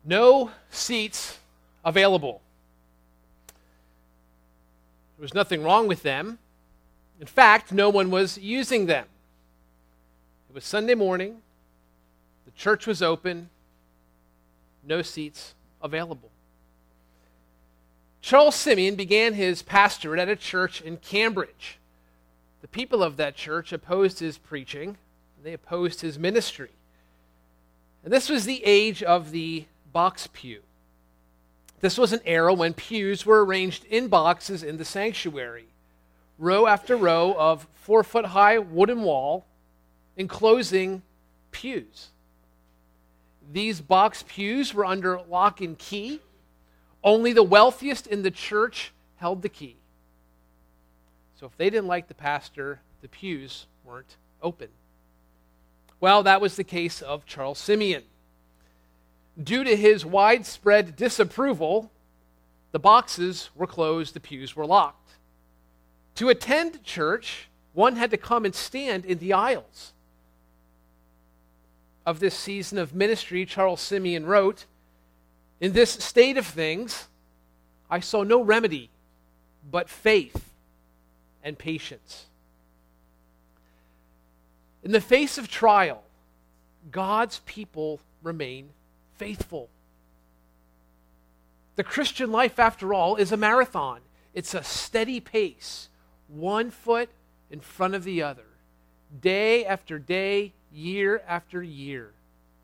No seats available. There was nothing wrong with them. In fact, no one was using them. It was Sunday morning. The church was open. No seats available. Charles Simeon began his pastorate at a church in Cambridge. The people of that church opposed his preaching. They opposed his ministry. And this was the age of the box pew. This was an era when pews were arranged in boxes in the sanctuary, row after row of 4-foot-high wooden wall enclosing pews. These box pews were under lock and key. Only the wealthiest in the church held the key. So if they didn't like the pastor, the pews weren't open. Well, that was the case of Charles Simeon. Due to his widespread disapproval, the boxes were closed, the pews were locked. To attend church, one had to come and stand in the aisles. Of this season of ministry, Charles Simeon wrote, "In this state of things, I saw no remedy but faith and patience." In the face of trial, God's people remain faithful. The Christian life, after all, is a marathon. It's a steady pace, one foot in front of the other, day after day, year after year.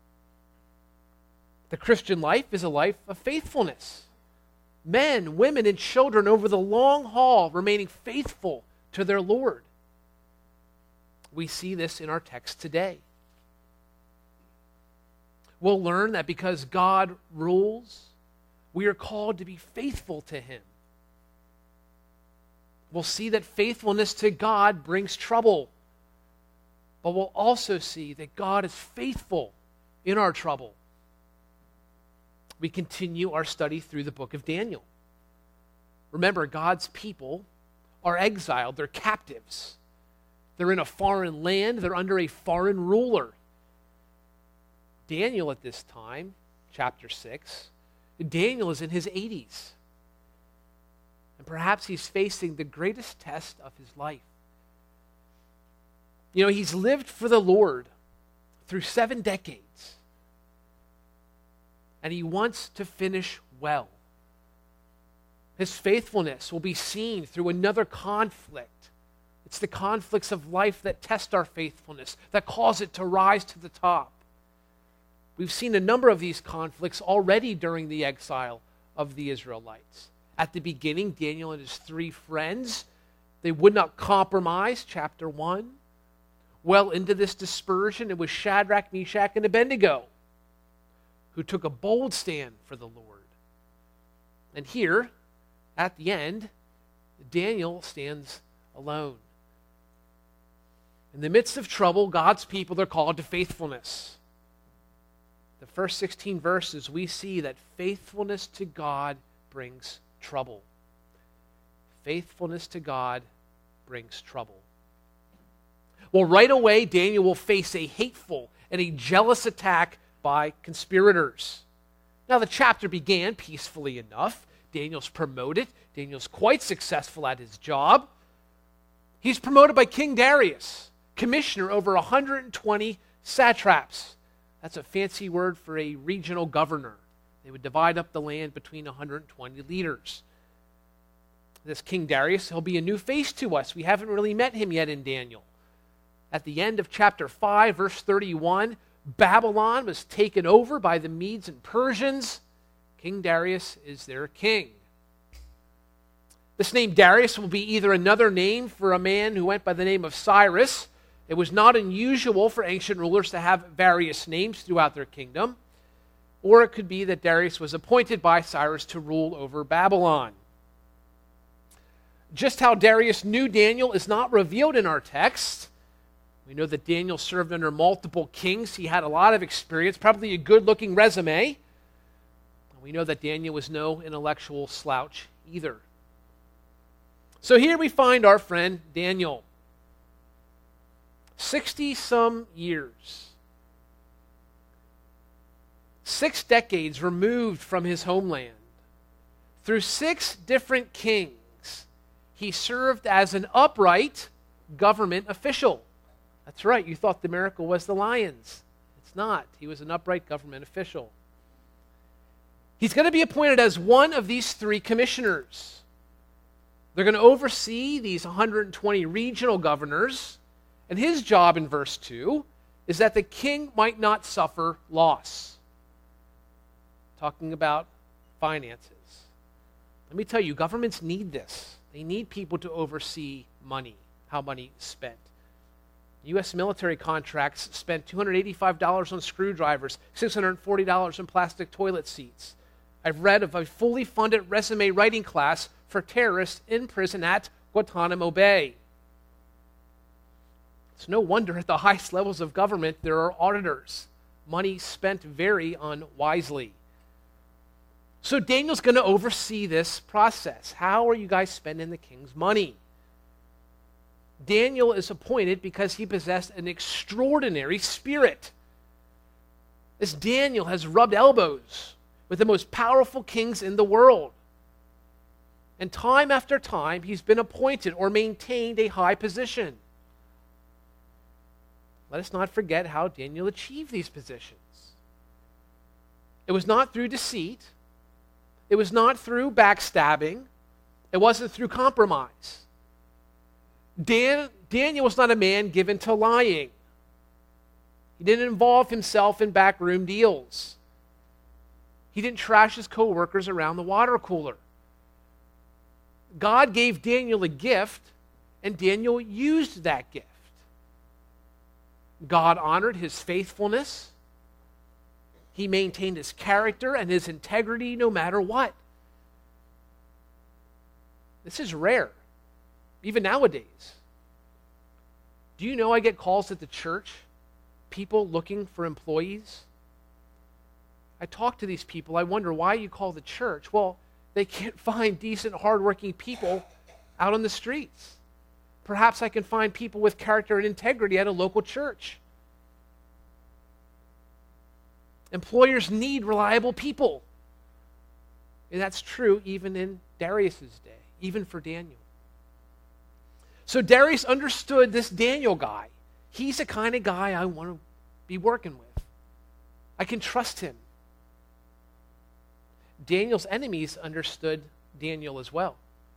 The Christian life is a life of faithfulness. Men, women, and children over the long haul remaining faithful to their Lord. We see this in our text today. We'll learn that because God rules, we are called to be faithful to Him. We'll see that faithfulness to God brings trouble, but we'll also see that God is faithful in our trouble. We continue our study through the book of Daniel. Remember, God's people are exiled, they're captives. They're in a foreign land, they're under a foreign ruler. Daniel at this time, chapter 6, Daniel is in his 80s. And perhaps he's facing the greatest test of his life. You know, he's lived for the Lord through 7 decades. And he wants to finish well. His faithfulness will be seen through another conflict. It's the conflicts of life that test our faithfulness, that cause it to rise to the top. We've seen a number of these conflicts already during the exile of the Israelites. At the beginning, Daniel and his 3 friends, they would not compromise, chapter 1. Well into this dispersion, it was Shadrach, Meshach, and Abednego who took a bold stand for the Lord. And here, at the end, Daniel stands alone. In the midst of trouble, God's people are called to faithfulness. The first 16 verses, we see that faithfulness to God brings trouble. Faithfulness to God brings trouble. Well, right away, Daniel will face a hateful and a jealous attack by conspirators. Now, the chapter began peacefully enough. Daniel's promoted. Daniel's quite successful at his job. He's promoted by King Darius, commissioner over 120 satraps. That's a fancy word for a regional governor. They would divide up the land between 120 leaders. This King Darius, he'll be a new face to us. We haven't really met him yet in Daniel. At the end of chapter 5, verse 31, Babylon was taken over by the Medes and Persians. King Darius is their king. This name Darius will be either another name for a man who went by the name of Cyrus. It was not unusual for ancient rulers to have various names throughout their kingdom. Or it could be that Darius was appointed by Cyrus to rule over Babylon. Just how Darius knew Daniel is not revealed in our text. We know that Daniel served under multiple kings. He had a lot of experience, probably a good-looking resume. We know that Daniel was no intellectual slouch either. So here we find our friend Daniel. 60-some years. 6 decades removed from his homeland. Through 6 different kings, he served as an upright government official. That's right, you thought the miracle was the lions. It's not. He was an upright government official. He's going to be appointed as one of these 3 commissioners. They're going to oversee these 120 regional governors, and his job in verse 2 is that the king might not suffer loss. Talking about finances. Let me tell you, governments need this. They need people to oversee money, how money is spent. U.S. military contracts spent $285 on screwdrivers, $640 on plastic toilet seats. I've read of a fully funded resume writing class for terrorists in prison at Guantanamo Bay. It's no wonder at the highest levels of government there are auditors. Money spent very unwisely. So Daniel's going to oversee this process. How are you guys spending the king's money? Daniel is appointed because he possessed an extraordinary spirit. This Daniel has rubbed elbows with the most powerful kings in the world. And time after time, he's been appointed or maintained a high position. Let us not forget how Daniel achieved these positions. It was not through deceit. It was not through backstabbing. It wasn't through compromise. Daniel was not a man given to lying. He didn't involve himself in backroom deals. He didn't trash his co-workers around the water cooler. God gave Daniel a gift, and Daniel used that gift. God honored his faithfulness. He maintained his character and his integrity no matter what. This is rare, even nowadays. Do you know I get calls at the church, people looking for employees? I talk to these people. I wonder why you call the church. Well, they can't find decent, hardworking people out on the streets. Perhaps I can find people with character and integrity at a local church. Employers need reliable people. And that's true even in Darius's day, even for Daniel. So Darius understood this Daniel guy. He's the kind of guy I want to be working with. I can trust him. Daniel's enemies understood Daniel as well.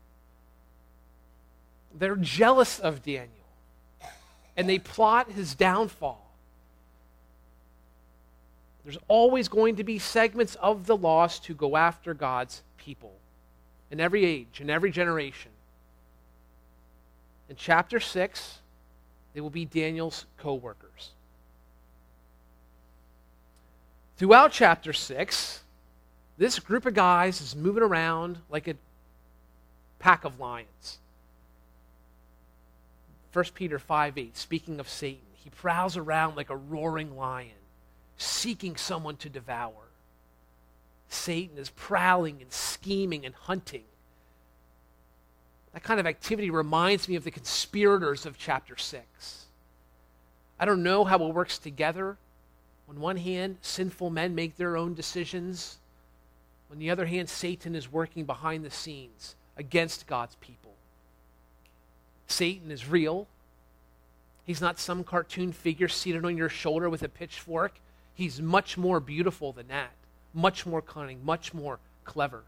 They're jealous of Daniel, and they plot his downfall. There's always going to be segments of the lost who go after God's people in every age, in every generation. In chapter 6, they will be Daniel's co-workers. Throughout chapter 6, this group of guys is moving around like a pack of lions. 1 Peter 5:8, speaking of Satan, he prowls around like a roaring lion, seeking someone to devour. Satan is prowling and scheming and hunting. That kind of activity reminds me of the conspirators of chapter 6. I don't know how it works together. On one hand, sinful men make their own decisions. On the other hand, Satan is working behind the scenes against God's people. Satan is real. He's not some cartoon figure seated on your shoulder with a pitchfork. He's much more beautiful than that, much more cunning, much more clever.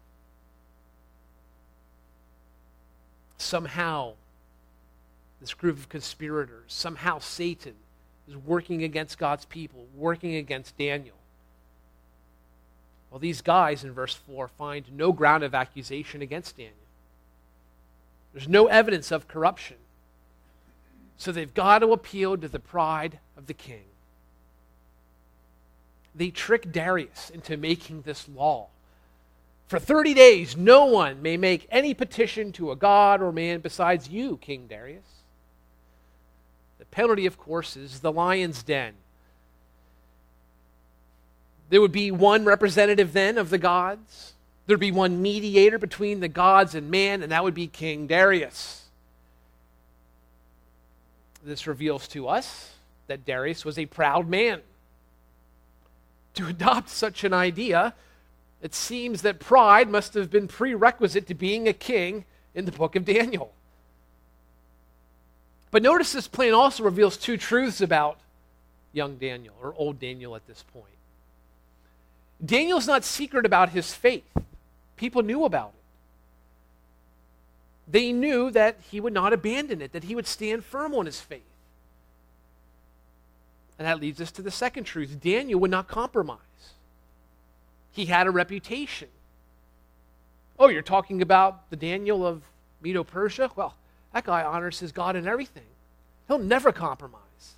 Somehow, this group of conspirators, somehow Satan is working against God's people, working against Daniel. Well, these guys in verse 4 find no ground of accusation against Daniel. There's no evidence of corruption. So they've got to appeal to the pride of the king. They trick Darius into making this law. For 30 days, no one may make any petition to a god or man besides you, King Darius. The penalty, of course, is the lion's den. There would be one representative then of the gods. There would be one mediator between the gods and man, and that would be King Darius. This reveals to us that Darius was a proud man. To adopt such an idea, it seems that pride must have been prerequisite to being a king in the book of Daniel. But notice this plan also reveals two truths about young Daniel, or old Daniel at this point. Daniel's not secret about his faith. People knew about it. They knew that he would not abandon it, that he would stand firm on his faith. And that leads us to the second truth. Daniel would not compromise. He had a reputation. Oh, you're talking about the Daniel of Medo-Persia? Well, that guy honors his God in everything. He'll never compromise.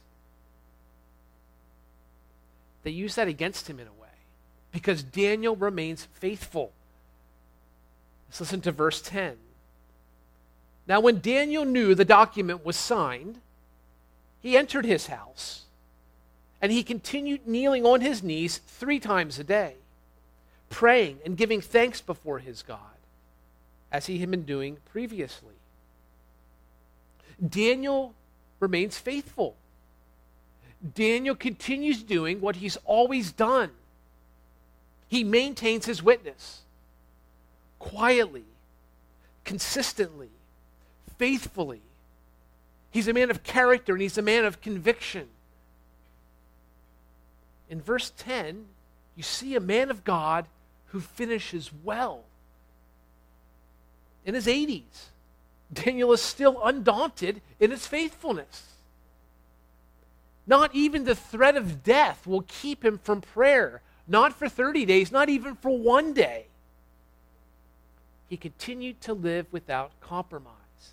They use that against him in a way, because Daniel remains faithful. Let's listen to verse 10. Now, when Daniel knew the document was signed, he entered his house, and he continued kneeling on his knees 3 times a day, praying and giving thanks before his God, as he had been doing previously. Daniel remains faithful. Daniel continues doing what he's always done. He maintains his witness quietly, consistently, faithfully. He's a man of character and he's a man of conviction. In verse 10, you see a man of God who finishes well. In his 80s, Daniel is still undaunted in his faithfulness. Not even the threat of death will keep him from prayer. Not for 30 days, not even for 1 day. He continued to live without compromise.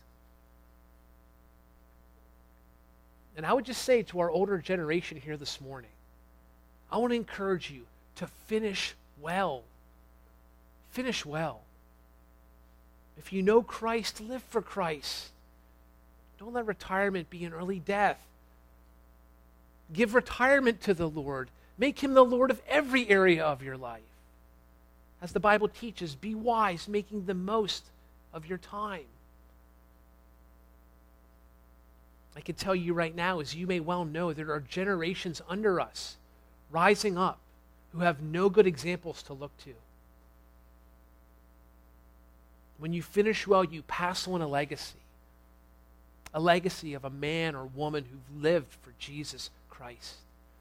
And I would just say to our older generation here this morning, I want to encourage you to finish well. Finish well. If you know Christ, live for Christ. Don't let retirement be an early death. Give retirement to the Lord. Make him the Lord of every area of your life. As the Bible teaches, be wise, making the most of your time. I can tell you right now, as you may well know, there are generations under us rising up who have no good examples to look to. When you finish well, you pass on a legacy of a man or woman who've lived for Jesus Christ.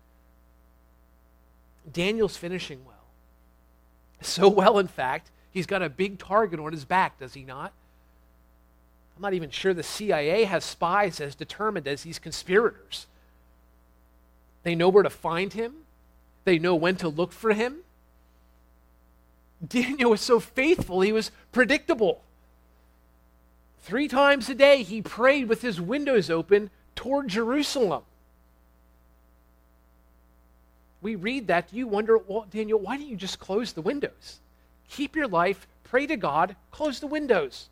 Daniel's finishing well. So well, in fact, he's got a big target on his back, does he not? I'm not even sure the CIA has spies as determined as these conspirators. They know where to find him. They know when to look for him. Daniel was so faithful, he was predictable. 3 times a day, he prayed with his windows open toward Jerusalem. We read that, you wonder, well, Daniel, why don't you just close the windows? Keep your life, pray to God, close the windows.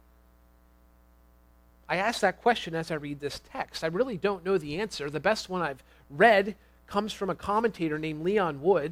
I ask that question as I read this text. I really don't know the answer. The best one I've read comes from a commentator named Leon Wood.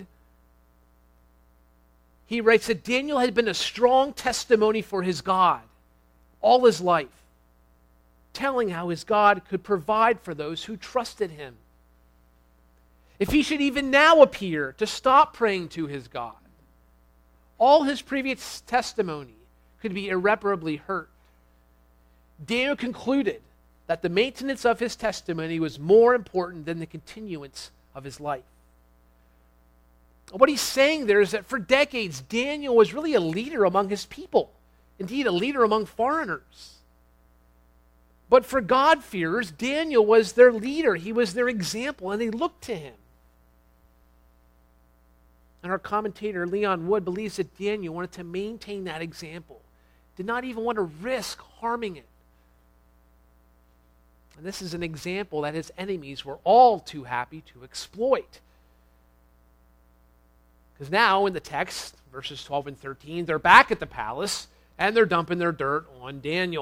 He writes that Daniel had been a strong testimony for his God all his life, telling how his God could provide for those who trusted him. If he should even now appear to stop praying to his God, all his previous testimony could be irreparably hurt. Daniel concluded that the maintenance of his testimony was more important than the continuance of his life. What he's saying there is that for decades, Daniel was really a leader among his people, indeed a leader among foreigners. But for God-fearers, Daniel was their leader. He was their example, and they looked to him. And our commentator, Leon Wood, believes that Daniel wanted to maintain that example, did not even want to risk harming it. And this is an example that his enemies were all too happy to exploit. Because now in the text, verses 12 and 13, they're back at the palace and they're dumping their dirt on Daniel.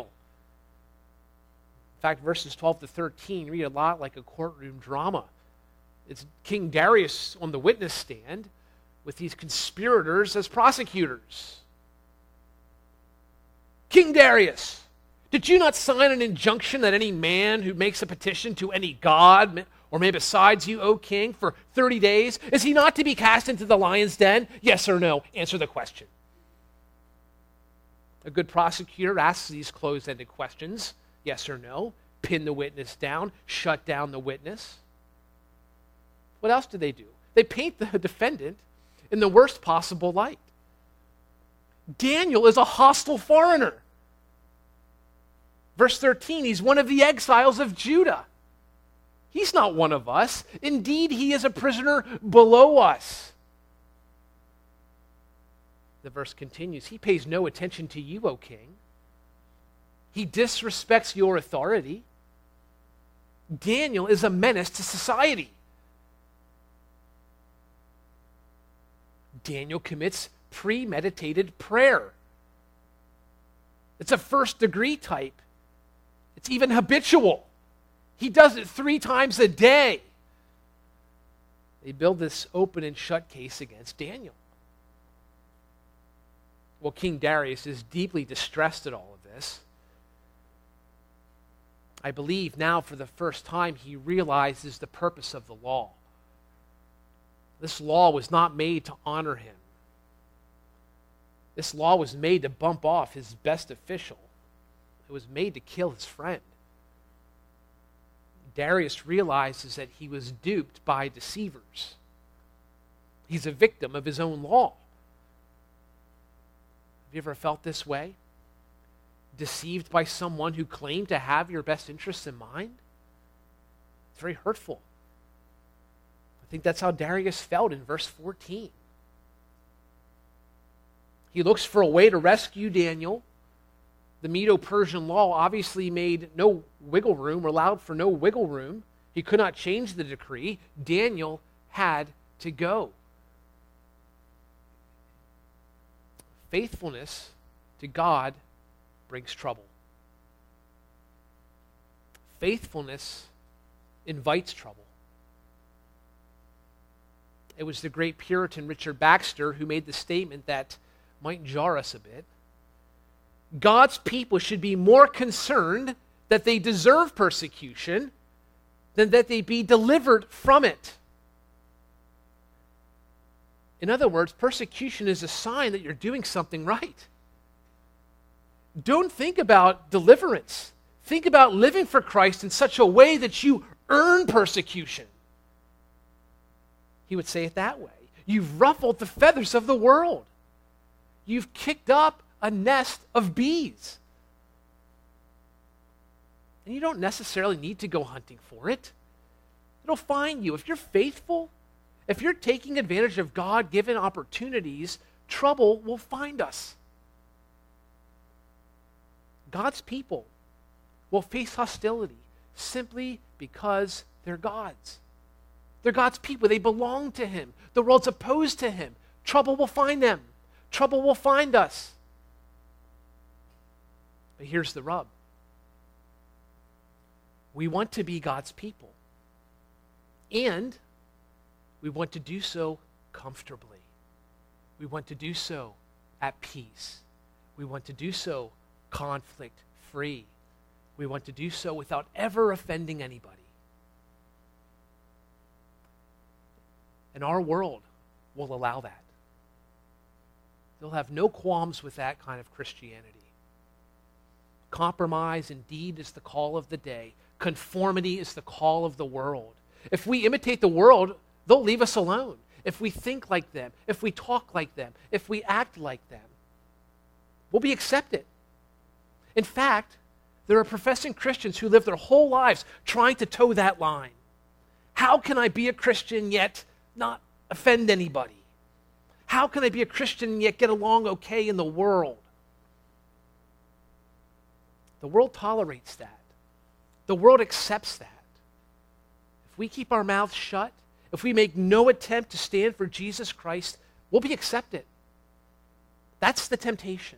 In fact, verses 12 to 13 read a lot like a courtroom drama. It's King Darius on the witness stand with these conspirators as prosecutors. King Darius, did you not sign an injunction that any man who makes a petition to any god or maybe besides you, O king, for 30 days? Is he not to be cast into the lion's den? Yes or no? Answer the question. A good prosecutor asks these closed-ended questions, yes or no, pin the witness down, shut down the witness. What else do? They paint the defendant in the worst possible light. Daniel is a hostile foreigner. Verse 13, he's one of the exiles of Judah. He's not one of us. Indeed, he is a prisoner below us. The verse continues, he pays no attention to you, O king. He disrespects your authority. Daniel is a menace to society. Daniel commits premeditated prayer. It's a first-degree type. It's even habitual. He does it 3 times a day. They build this open and shut case against Daniel. Well, King Darius is deeply distressed at all of this. I believe now for the first time he realizes the purpose of the law. This law was not made to honor him. This law was made to bump off his best official. It was made to kill his friend. Darius realizes that he was duped by deceivers. He's a victim of his own law. Have you ever felt this way? Deceived by someone who claimed to have your best interests in mind? It's very hurtful. I think that's how Darius felt in verse 14. He looks for a way to rescue Daniel. The Medo-Persian law obviously made no wiggle room, or allowed for no wiggle room. He could not change the decree. Daniel had to go. Faithfulness to God brings trouble. Faithfulness invites trouble. It was the great Puritan Richard Baxter who made the statement that might jar us a bit. God's people should be more concerned that they deserve persecution than that they be delivered from it. In other words, persecution is a sign that you're doing something right. Don't think about deliverance. Think about living for Christ in such a way that you earn persecution. He would say it that way. You've ruffled the feathers of the world. You've kicked up a nest of bees. And you don't necessarily need to go hunting for it. It'll find you. If you're faithful, if you're taking advantage of God-given opportunities, trouble will find us. God's people will face hostility simply because they're God's. They're God's people. They belong to Him. The world's opposed to Him. Trouble will find them. Trouble will find us. But here's the rub. We want to be God's people. And we want to do so comfortably. We want to do so at peace. We want to do so conflict-free. We want to do so without ever offending anybody. And our world will allow that. They'll have no qualms with that kind of Christianity. Compromise indeed is the call of the day. Conformity is the call of the world. If we imitate the world, they'll leave us alone. If we think like them, if we talk like them, if we act like them, we'll be accepted. In fact, there are professing Christians who live their whole lives trying to toe that line. How can I be a Christian yet not offend anybody? How can I be a Christian and yet get along okay in the world? The world tolerates that. The world accepts that. If we keep our mouths shut, if we make no attempt to stand for Jesus Christ, we'll be accepted. That's the temptation.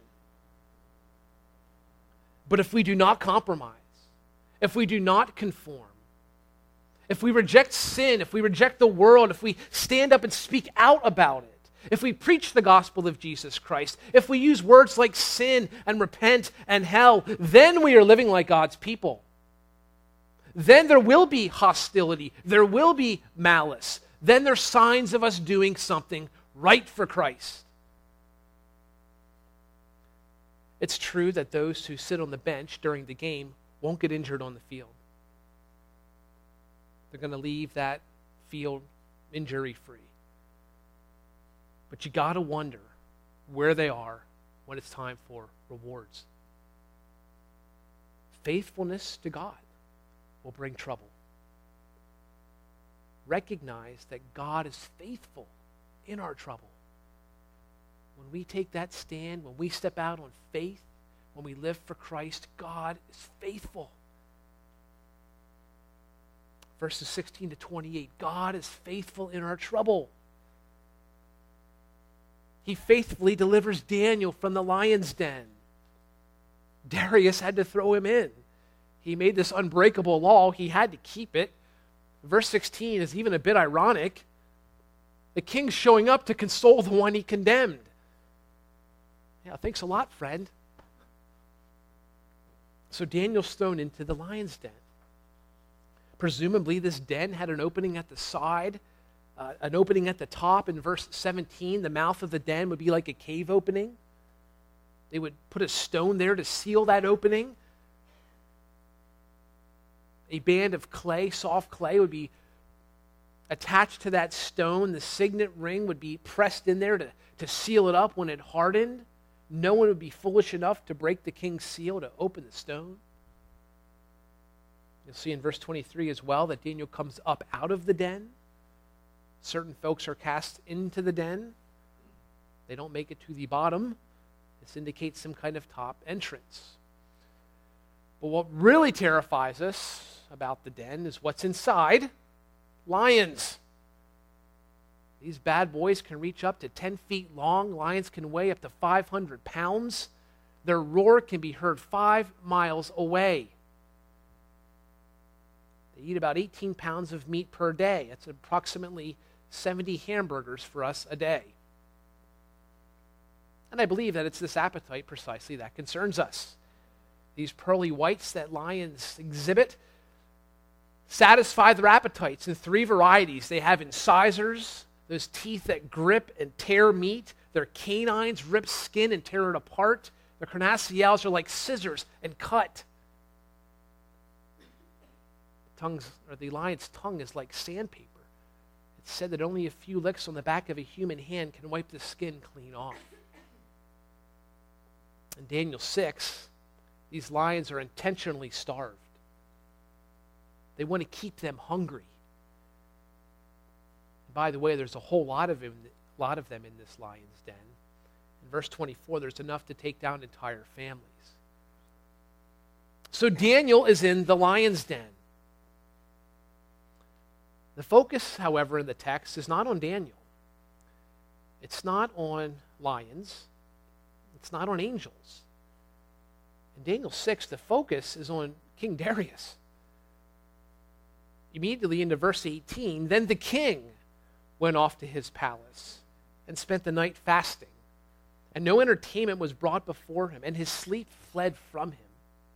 But if we do not compromise, if we do not conform, if we reject sin, if we reject the world, if we stand up and speak out about it, if we preach the gospel of Jesus Christ, if we use words like sin and repent and hell, then we are living like God's people. then there will be hostility. There will be malice. Then there's signs of us doing something right for Christ. It's true that those who sit on the bench during the game won't get injured on the field. They're going to leave that field injury-free. But you got to wonder where they are when it's time for rewards. Faithfulness to God will bring trouble. Recognize that God is faithful in our trouble. When we take that stand, when we step out on faith, when we live for Christ, God is faithful. Verses 16 to 28, God is faithful in our trouble. He faithfully delivers Daniel from the lion's den. Darius had to throw him in. He made this unbreakable law. He had to keep it. Verse 16 is even a bit ironic. The king's showing up to console the one he condemned. Yeah, thanks a lot, friend. So Daniel's thrown into the lion's den. Presumably this den had an opening at the side, an opening at the top. In verse 17, the mouth of the den would be like a cave opening. They would put a stone there to seal that opening. A band of clay, soft clay, would be attached to that stone. The signet ring would be pressed in there to seal it up when it hardened. No one would be foolish enough to break the king's seal to open the stone. You'll see in verse 23 as well that Daniel comes up out of the den. Certain folks are cast into the den. They don't make it to the bottom. This indicates some kind of top entrance. But what really terrifies us about the den is what's inside. Lions. These bad boys can reach up to 10 feet long. Lions can weigh up to 500 pounds. Their roar can be heard 5 miles away. They eat about 18 pounds of meat per day. That's approximately 70 hamburgers for us a day. And I believe that it's this appetite precisely that concerns us. These pearly whites that lions exhibit satisfy their appetites in 3 varieties. They have incisors, those teeth that grip and tear meat. Their canines rip skin and tear it apart. Their carnassials are like scissors and cut. The lion's tongue is like sandpaper. It's said that only a few licks on the back of a human hand can wipe the skin clean off. In Daniel 6, these lions are intentionally starved. They want to keep them hungry. And by the way, there's a whole lot of them in this lion's den. In verse 24, there's enough to take down entire families. So Daniel is in the lion's den. The focus, however, in the text is not on Daniel. It's not on lions. It's not on angels. In Daniel 6, the focus is on King Darius. Immediately into verse 18, then the king went off to his palace and spent the night fasting, and no entertainment was brought before him, and his sleep fled from him.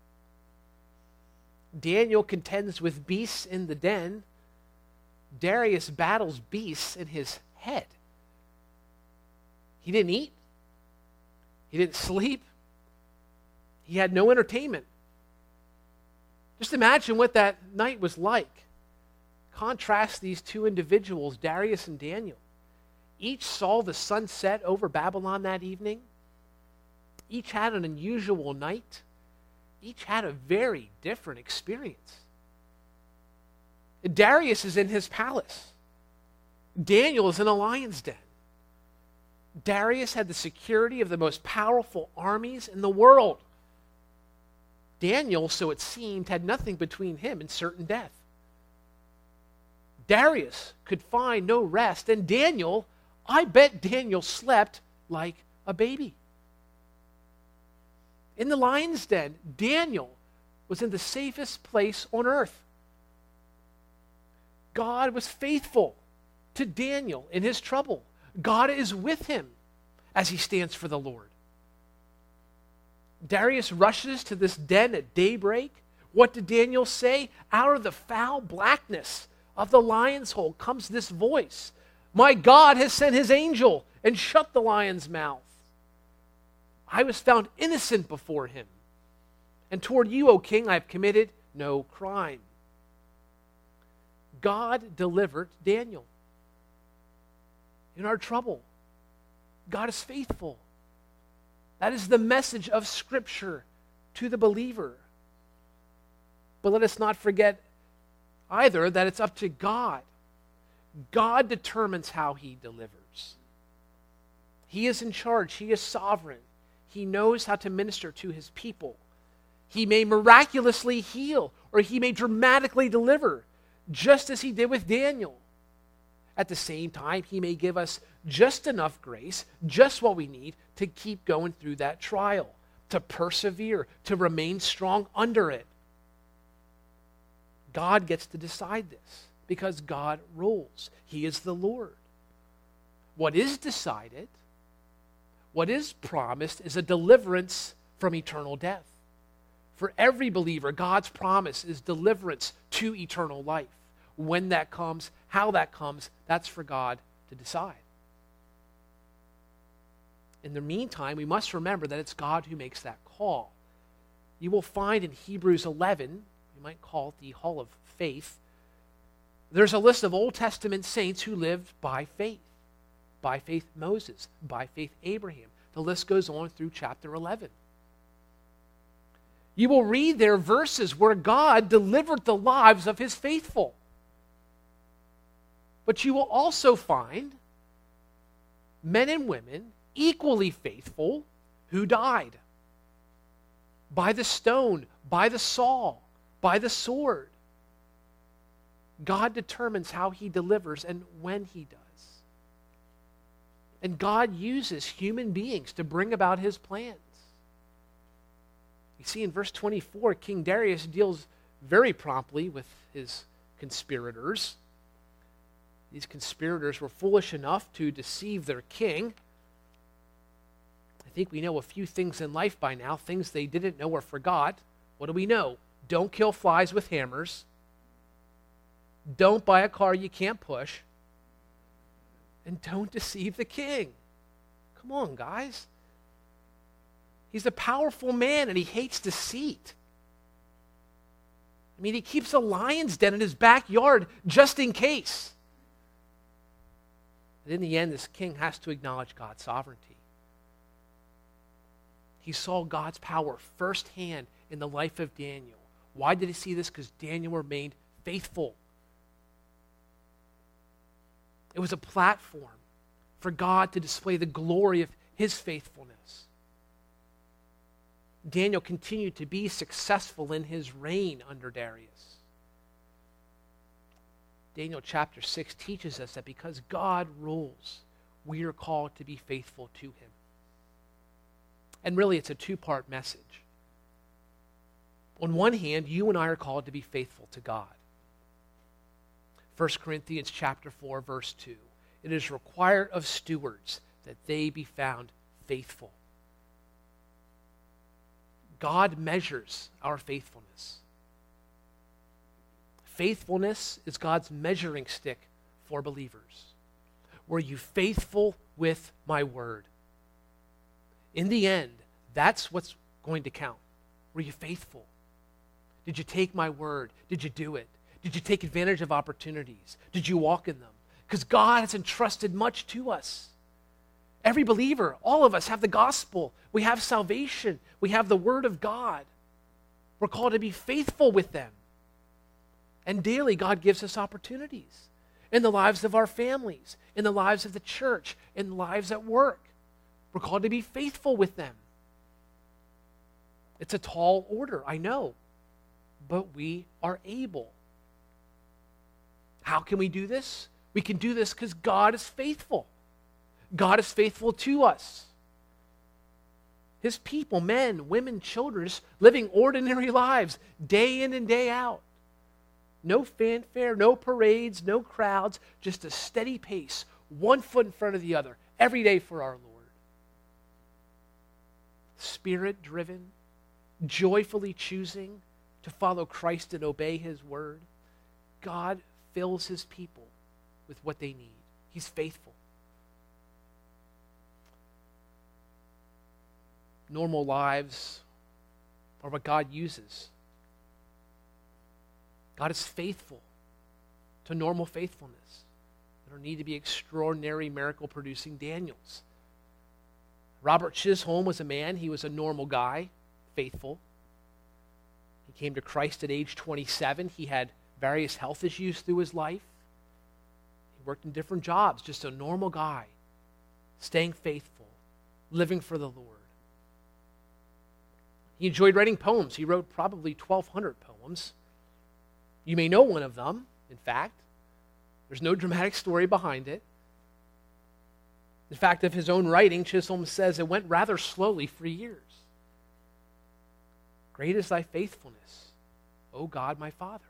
Daniel contends with beasts in the den. Darius battles beasts in his head. He didn't eat. He didn't sleep. He had no entertainment. Just imagine what that night was like. Contrast these 2 individuals, Darius and Daniel. Each saw the sun set over Babylon that evening. Each had an unusual night. Each had a very different experience. Darius is in his palace. Daniel is in a lion's den. Darius had the security of the most powerful armies in the world. Daniel, so it seemed, had nothing between him and certain death. Darius could find no rest, and Daniel, I bet Daniel slept like a baby. In the lion's den, Daniel was in the safest place on earth. God was faithful to Daniel in his trouble. God is with him as he stands for the Lord. Darius rushes to this den at daybreak What did Daniel say? Out of the foul blackness of the lion's hole comes this voice. My God has sent his angel and shut the lion's mouth. I was found innocent before him. And toward you, O king, I have committed no crime. God delivered Daniel in our trouble. God is faithful. That is the message of Scripture to the believer. But let us not forget either that it's up to God. God determines how he delivers. He is in charge. He is sovereign. He knows how to minister to his people. He may miraculously heal, or he may dramatically deliver, just as he did with Daniel. At the same time, he may give us just enough grace, just what we need to keep going through that trial, to persevere, to remain strong under it. God gets to decide this because God rules. He is the Lord. What is decided, what is promised, is a deliverance from eternal death. For every believer, God's promise is deliverance to eternal life. When that comes, how that comes, that's for God to decide. In the meantime, we must remember that it's God who makes that call. You will find in Hebrews 11, we might call it the Hall of Faith, there's a list of Old Testament saints who lived by faith. By faith Moses, by faith Abraham. The list goes on through chapter 11. You will read there verses where God delivered the lives of his faithful. But you will also find men and women equally faithful who died by the stone, by the saw, by the sword. God determines how he delivers and when he does. And God uses human beings to bring about his plans. You see, in verse 24, King Darius deals very promptly with his conspirators. These conspirators were foolish enough to deceive their king. I think we know a few things in life by now, things they didn't know or forgot. What do we know? Don't kill flies with hammers. Don't buy a car you can't push. And don't deceive the king. Come on, guys. He's a powerful man and he hates deceit. I mean, he keeps a lion's den in his backyard just in case. But in the end, this king has to acknowledge God's sovereignty. He saw God's power firsthand in the life of Daniel. Why did he see this? Because Daniel remained faithful. It was a platform for God to display the glory of his faithfulness. Daniel continued to be successful in his reign under Darius. Daniel chapter 6 teaches us that because God rules, we are called to be faithful to him. And really, it's a two-part message. On one hand, you and I are called to be faithful to God. 1 Corinthians chapter 4, verse 2. It is required of stewards that they be found faithful. God measures our faithfulness. Faithfulness is God's measuring stick for believers. Were you faithful with my word? In the end, that's what's going to count. Were you faithful? Did you take my word? Did you do it? Did you take advantage of opportunities? Did you walk in them? Because God has entrusted much to us. Every believer, all of us have the gospel. We have salvation. We have the word of God. We're called to be faithful with them. And daily, God gives us opportunities in the lives of our families, in the lives of the church, in the lives at work. We're called to be faithful with them. It's a tall order, I know, but we are able. How can we do this? We can do this because God is faithful. God is faithful to us. His people, men, women, children, just living ordinary lives day in and day out. No fanfare, no parades, no crowds, just a steady pace, one foot in front of the other, every day for our Lord. Spirit-driven, joyfully choosing to follow Christ and obey his word, God fills his people with what they need. He's faithful. Normal lives are what God uses. God is faithful to normal faithfulness. There don't need to be extraordinary miracle-producing Daniels. Robert Chisholm was a man. He was a normal guy, faithful. He came to Christ at age 27. He had various health issues through his life. He worked in different jobs, just a normal guy, staying faithful, living for the Lord. He enjoyed writing poems. He wrote probably 1,200 poems. You may know one of them, in fact. There's no dramatic story behind it. In fact, of his own writing, Chisholm says it went rather slowly for years. Great is thy faithfulness, O God my Father.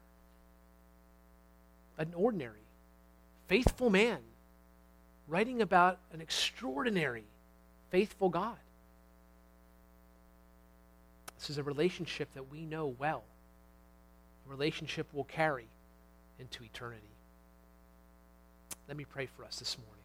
An ordinary, faithful man writing about an extraordinary, faithful God. This is a relationship that we know well. A relationship we'll carry into eternity. Let me pray for us this morning.